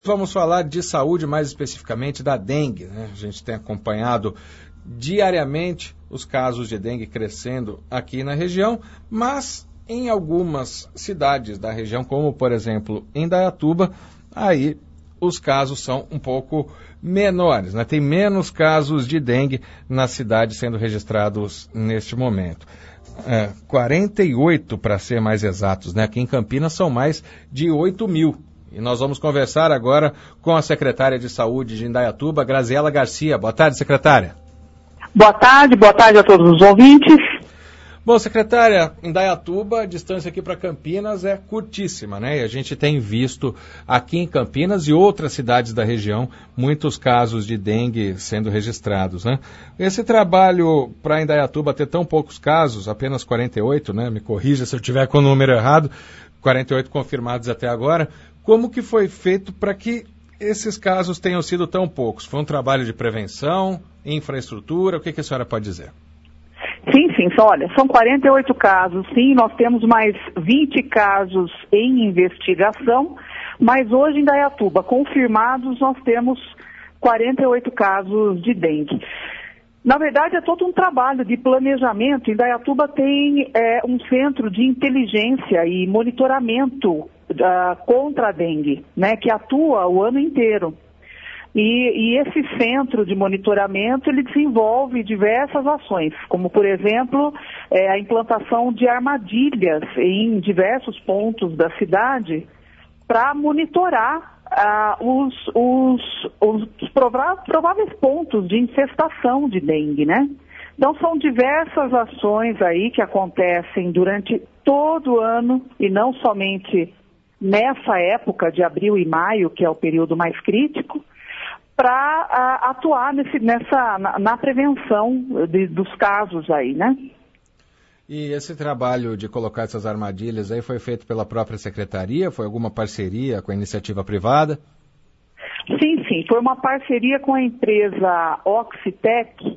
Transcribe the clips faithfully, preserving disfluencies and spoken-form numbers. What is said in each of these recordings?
Vamos falar de saúde, mais especificamente da dengue, né? A gente tem acompanhado diariamente os casos de dengue crescendo aqui na região, mas em algumas cidades da região, como por exemplo em Indaiatuba, aí os casos são um pouco menores, né? Tem menos casos de dengue na cidade sendo registrados neste momento. É, quarenta e oito para ser mais exatos, né? Aqui em Campinas são mais de oito mil. E nós vamos conversar agora com a secretária de Saúde de Indaiatuba, Graziela Garcia. Boa tarde, secretária. Boa tarde, boa tarde a todos os ouvintes. Bom, secretária, Indaiatuba, a distância aqui para Campinas é curtíssima, né? E a gente tem visto aqui em Campinas e outras cidades da região muitos casos de dengue sendo registrados, né? Esse trabalho para Indaiatuba ter tão poucos casos, apenas quarenta e oito, né? Me corrija se eu tiver com o número errado, quarenta e oito confirmados até agora. Como que foi feito para que esses casos tenham sido tão poucos? Foi um trabalho de prevenção, infraestrutura? O que, que a senhora pode dizer? Sim, sim. Só, olha, são quarenta e oito casos, sim. Nós temos mais vinte casos em investigação, mas hoje em Indaiatuba, confirmados, nós temos quarenta e oito casos de dengue. Na verdade, é todo um trabalho de planejamento. Indaiatuba tem é, um centro de inteligência e monitoramento Uh, contra a dengue, né, que atua o ano inteiro. E, e esse centro de monitoramento, ele desenvolve diversas ações, como, por exemplo, é, a implantação de armadilhas em diversos pontos da cidade para monitorar uh, os, os, os prováveis pontos de infestação de dengue, né? Então, são diversas ações aí que acontecem durante todo o ano e não somente nessa época de abril e maio, que é o período mais crítico, para atuar nesse, nessa, na, na prevenção de, dos casos aí, né? E esse trabalho de colocar essas armadilhas aí foi feito pela própria secretaria? Foi alguma parceria com a iniciativa privada? Sim, sim. Foi uma parceria com a empresa Oxitec.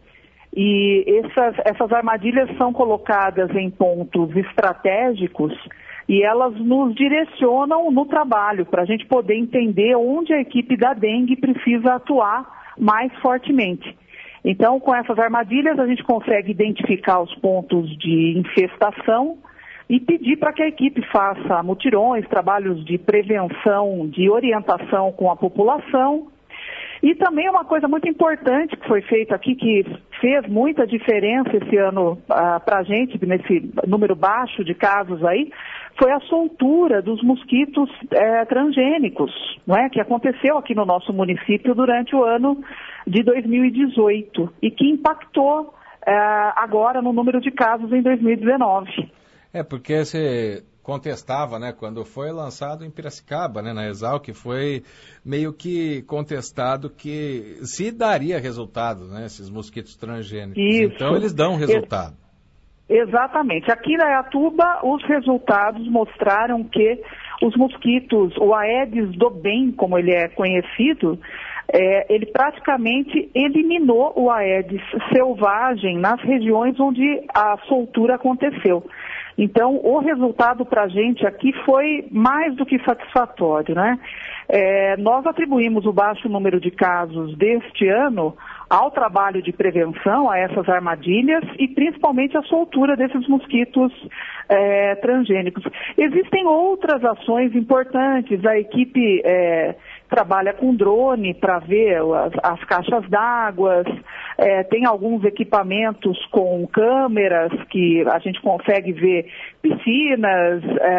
E essas, essas armadilhas são colocadas em pontos estratégicos e elas nos direcionam no trabalho para a gente poder entender onde a equipe da dengue precisa atuar mais fortemente. Então, com essas armadilhas, a gente consegue identificar os pontos de infestação e pedir para que a equipe faça mutirões, trabalhos de prevenção, de orientação com a população. E também uma coisa muito importante que foi feita aqui, que fez muita diferença esse ano uh, para a gente, nesse número baixo de casos aí, foi a soltura dos mosquitos eh, transgênicos, não é? Que aconteceu aqui no nosso município durante o ano de dois mil e dezoito e que impactou eh, agora no número de casos em dois mil e dezenove. É, porque você contestava, né, quando foi lançado em Piracicaba, né, na Exalc, foi meio que contestado que se daria resultado, né, esses mosquitos transgênicos. Isso. Então eles dão resultado. Exatamente. Aqui na Indaiatuba, os resultados mostraram que os mosquitos, o Aedes do bem, como ele é conhecido, é, ele praticamente eliminou o Aedes selvagem nas regiões onde a soltura aconteceu. Então, o resultado para a gente aqui foi mais do que satisfatório, né? É, nós atribuímos o baixo número de casos deste ano ao trabalho de prevenção, a essas armadilhas e principalmente a soltura desses mosquitos é, transgênicos. Existem outras ações importantes, a equipe é, trabalha com drone para ver as, as caixas d'água, é, tem alguns equipamentos com câmeras que a gente consegue ver piscinas,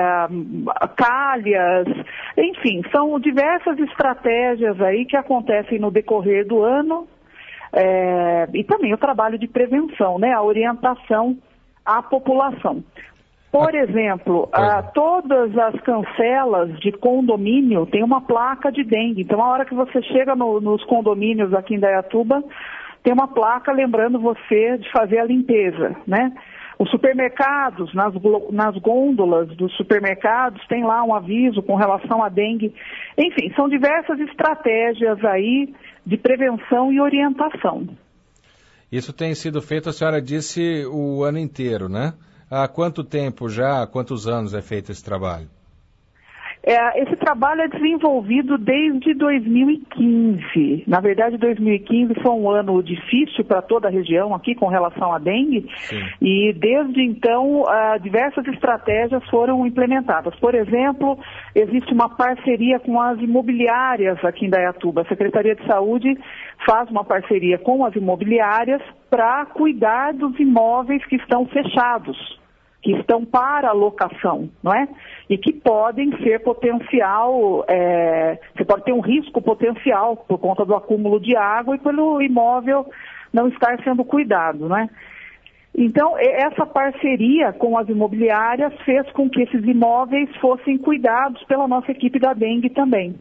é, calhas, enfim, são diversas estratégias aí que acontecem no decorrer do ano. É, e também o trabalho de prevenção, né, a orientação à população. Por exemplo, a, todas as cancelas de condomínio têm uma placa de dengue. Então, a hora que você chega no, nos condomínios aqui em Indaiatuba, tem uma placa lembrando você de fazer a limpeza, né? Os supermercados, nas, nas gôndolas dos supermercados, tem lá um aviso com relação à dengue. Enfim, são diversas estratégias aí de prevenção e orientação. Isso tem sido feito, a senhora disse, o ano inteiro, né? Há quanto tempo já, há quantos anos é feito esse trabalho? É, esse trabalho é desenvolvido desde dois mil e quinze. Na verdade, dois mil e quinze foi um ano difícil para toda a região aqui com relação à dengue. Sim. E desde então, uh, diversas estratégias foram implementadas. Por exemplo, existe uma parceria com as imobiliárias aqui em Indaiatuba. A Secretaria de Saúde faz uma parceria com as imobiliárias para cuidar dos imóveis que estão fechados, que estão para locação, não é? E que podem ser potencial, é, você pode ter um risco potencial por conta do acúmulo de água e pelo imóvel não estar sendo cuidado, não é? Então, essa parceria com as imobiliárias fez com que esses imóveis fossem cuidados pela nossa equipe da dengue também.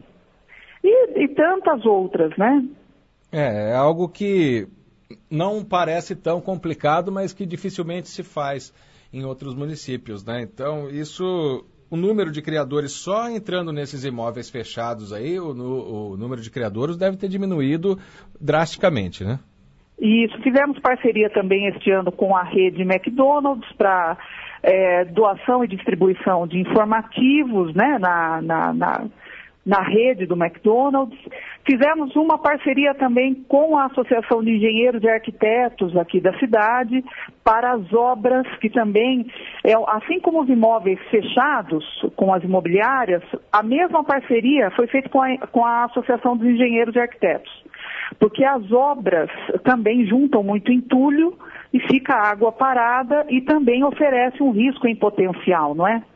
E, e tantas outras, né? É, é algo que não parece tão complicado, mas que dificilmente se faz em outros municípios, né? Então, isso, o número de criadores só entrando nesses imóveis fechados aí, o, o número de criadores deve ter diminuído drasticamente, né? Isso, tivemos parceria também este ano com a rede McDonald's para é, doação e distribuição de informativos, né, na, na, na, na rede do McDonald's. Fizemos uma parceria também com a Associação de Engenheiros e Arquitetos aqui da cidade para as obras que também, é, assim como os imóveis fechados com as imobiliárias, a mesma parceria foi feita com a, com a Associação dos Engenheiros e Arquitetos, porque as obras também juntam muito entulho e fica a água parada e também oferece um risco em potencial, não é?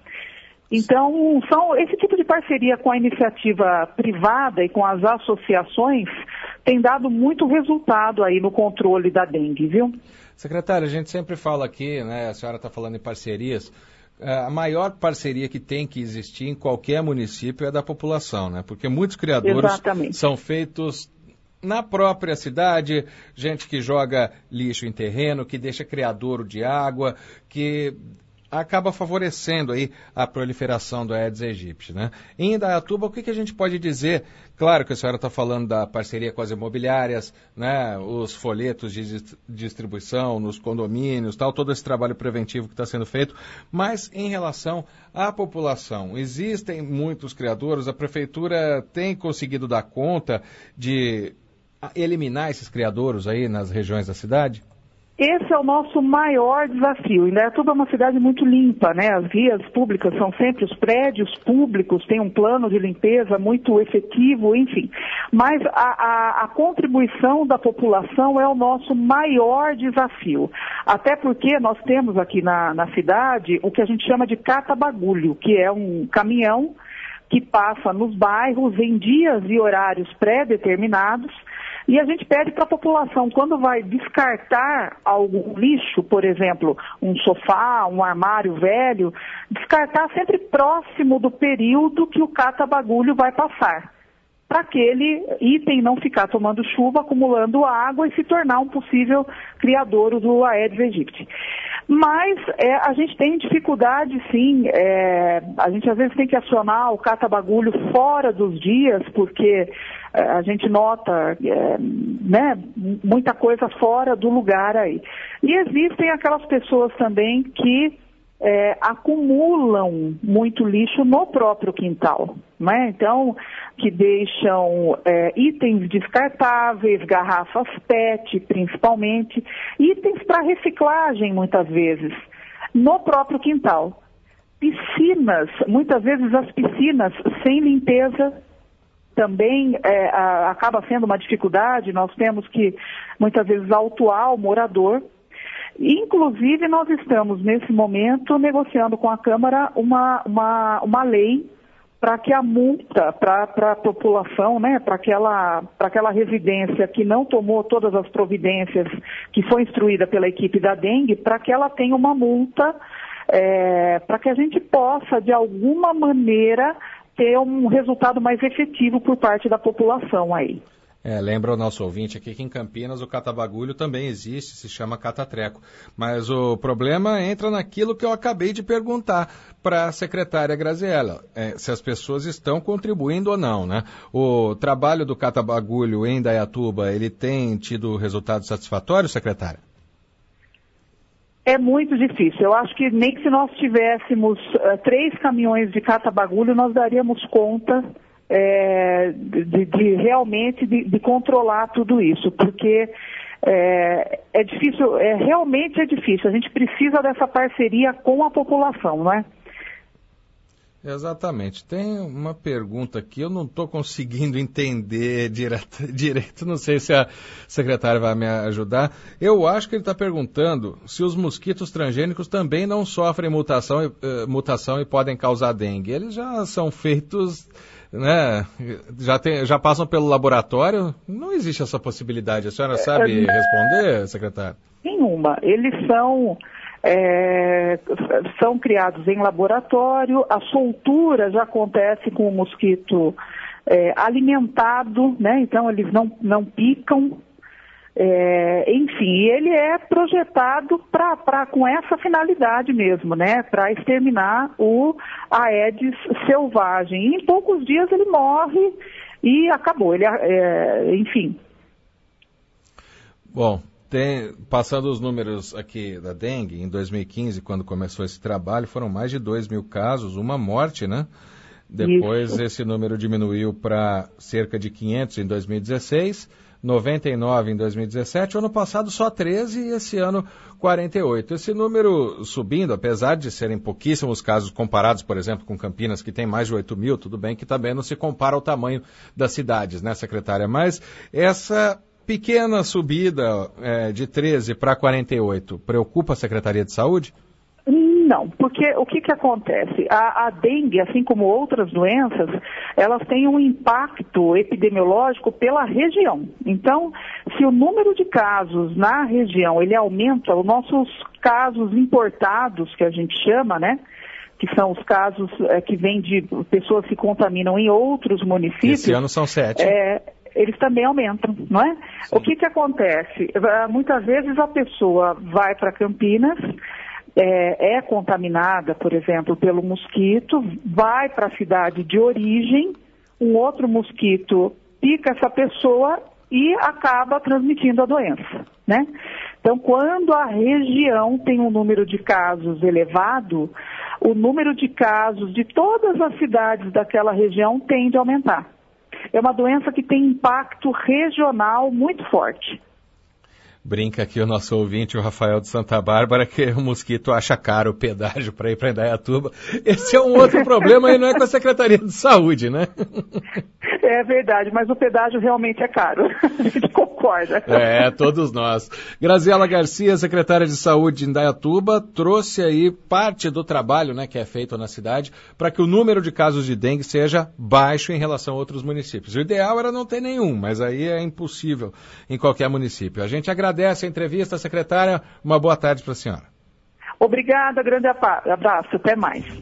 Então, são, esse tipo de parceria com a iniciativa privada e com as associações tem dado muito resultado aí no controle da dengue, viu? Secretária, a gente sempre fala aqui, né, a senhora está falando em parcerias, a maior parceria que tem que existir em qualquer município é da população, né? Porque muitos criadouros Exatamente. São feitos na própria cidade, gente que joga lixo em terreno, que deixa criadouro de água, que acaba favorecendo aí a proliferação do Aedes aegypti, né? Em Indaiatuba, o que, que a gente pode dizer? Claro que a senhora está falando da parceria com as imobiliárias, né? Os folhetos de distribuição nos condomínios, tal, todo esse trabalho preventivo que está sendo feito, mas em relação à população, existem muitos criadouros, a prefeitura tem conseguido dar conta de eliminar esses criadouros aí nas regiões da cidade? Esse é o nosso maior desafio. Indaiatuba é uma cidade muito limpa, né? As vias públicas são sempre, os prédios públicos têm um plano de limpeza muito efetivo, enfim. Mas a, a, a contribuição da população é o nosso maior desafio. Até porque nós temos aqui na, na cidade o que a gente chama de cata-bagulho, que é um caminhão que passa nos bairros em dias e horários pré-determinados. E a gente pede para a população, quando vai descartar algum lixo, por exemplo, um sofá, um armário velho, descartar sempre próximo do período que o cata-bagulho vai passar, para aquele item não ficar tomando chuva, acumulando água e se tornar um possível criadouro do Aedes aegypti. Mas é, a gente tem dificuldade, sim, é, a gente às vezes tem que acionar o cata-bagulho fora dos dias, porque é, a gente nota é, né, muita coisa fora do lugar aí. E existem aquelas pessoas também que é, acumulam muito lixo no próprio quintal, né? Então, que deixam é, itens descartáveis, garrafas P E T principalmente, itens para reciclagem muitas vezes, no próprio quintal. Piscinas, muitas vezes as piscinas sem limpeza também é, a, acaba sendo uma dificuldade, nós temos que muitas vezes autuar o morador. Inclusive, nós estamos, nesse momento, negociando com a Câmara uma, uma, uma lei para que a multa para a população, né, para aquela, para aquela residência que não tomou todas as providências que foi instruída pela equipe da dengue, para que ela tenha uma multa, é, para que a gente possa, de alguma maneira, ter um resultado mais efetivo por parte da população aí. É, lembra o nosso ouvinte aqui que em Campinas o cata-bagulho também existe, se chama cata-treco. Mas o problema entra naquilo que eu acabei de perguntar para a secretária Graziella, é, se as pessoas estão contribuindo ou não, né? O trabalho do cata-bagulho em Indaiatuba, ele tem tido resultados satisfatórios, secretária? É muito difícil. Eu acho que nem que se nós tivéssemos uh, três caminhões de cata-bagulho, nós daríamos conta é, de, de realmente de, de controlar tudo isso, porque é, é difícil, é, realmente é difícil. A gente precisa dessa parceria com a população, não é? Exatamente. Tem uma pergunta aqui, eu não estou conseguindo entender direto, direito, não sei se a secretária vai me ajudar. Eu acho que ele está perguntando se os mosquitos transgênicos também não sofrem mutação, uh, mutação e podem causar dengue. Eles já são feitos, né, já, tem, já passam pelo laboratório, não existe essa possibilidade. A senhora sabe é, responder, secretária? Nenhuma. Eles são... É, são criados em laboratório, a soltura já acontece com o mosquito é, alimentado, né? Então eles não, não picam, é, enfim, ele é projetado pra, pra, com essa finalidade mesmo, né? Para exterminar o Aedes selvagem. E em poucos dias ele morre e acabou, ele, é, enfim. Bom, Tem, passando os números aqui da dengue, em dois mil e quinze, quando começou esse trabalho, foram mais de dois mil casos, uma morte, né? Depois Isso. esse número diminuiu para cerca de quinhentos em dois mil e dezesseis, noventa e nove em dois mil e dezessete, ano passado só treze e esse ano quarenta e oito. Esse número subindo, apesar de serem pouquíssimos casos comparados, por exemplo, com Campinas, que tem mais de oito mil, tudo bem que também não se compara ao tamanho das cidades, né, secretária? Mas essa pequena subida é, de treze para quarenta e oito preocupa a Secretaria de Saúde? Não, porque o que, que acontece? A, a dengue, assim como outras doenças, elas têm um impacto epidemiológico pela região. Então, se o número de casos na região ele aumenta, os nossos casos importados, que a gente chama, né? Que são os casos é, que vêm de pessoas que contaminam em outros municípios. Esse ano são sete. É, eles também aumentam, não é? Sim. O que que acontece? Muitas vezes a pessoa vai para Campinas, é, é contaminada, por exemplo, pelo mosquito, vai para a cidade de origem, um outro mosquito pica essa pessoa e acaba transmitindo a doença, né? Então, quando a região tem um número de casos elevado, o número de casos de todas as cidades daquela região tende a aumentar. É uma doença que tem impacto regional muito forte. Brinca aqui o nosso ouvinte, o Rafael de Santa Bárbara, que o mosquito acha caro o pedágio para ir para Indaiatuba. Esse é um outro problema e não é com a Secretaria de Saúde, né? É verdade, mas o pedágio realmente é caro. A gente concorda. É, todos nós. Graziela Garcia, secretária de Saúde de Indaiatuba, trouxe aí parte do trabalho, né, que é feito na cidade para que o número de casos de dengue seja baixo em relação a outros municípios. O ideal era não ter nenhum, mas aí é impossível em qualquer município. A gente agradece Agradece a entrevista, secretária. Uma boa tarde para a senhora. Obrigada, grande abraço. Até mais.